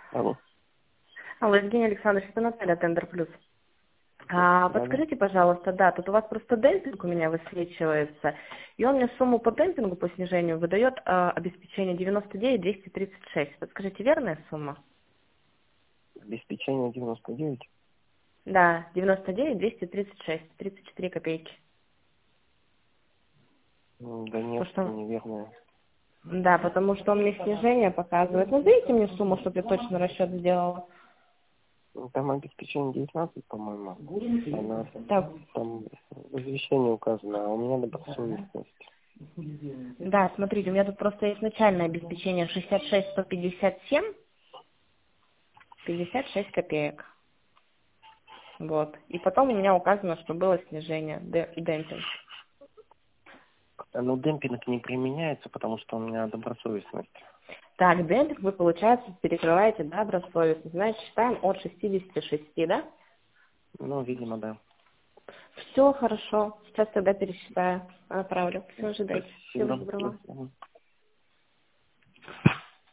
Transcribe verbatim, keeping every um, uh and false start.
Алло. Алло, Евгений Александрович, это Наталья, Тендер Плюс. А, Да, да. подскажите, пожалуйста, да, тут у вас просто демпинг у меня высвечивается, и он мне сумму по демпингу, по снижению, выдает а, обеспечение девяносто девять двести тридцать шесть. Подскажите, верная сумма? Обеспечение девяносто девять. Да, девяносто девять двести тридцать шесть, тридцать четыре копейки. М, Да нет, Потому это что, неверное. да, потому что он мне снижение показывает. Назовите мне сумму, чтобы я точно расчет сделала. Ну, Там обеспечение девятнадцать, по-моему. Она Так, там в извещении указано, а у меня добросовестность. да, смотрите, у меня тут просто есть начальное обеспечение шестьдесят шесть сто пятьдесят семь, пятьдесят шесть копеек. Вот. И потом у меня указано, что было снижение, д- демпинг. А, Ну, демпинг не применяется, потому что у меня добросовестность. Так, демпинг вы, получается, перекрываете, да, добросовестно. Значит, считаем от шестидесяти шести, да? Ну, видимо, да. Все хорошо. Сейчас тогда пересчитаю, отправлю. Все, ожидайте. Всего Спасибо. доброго. Мгм.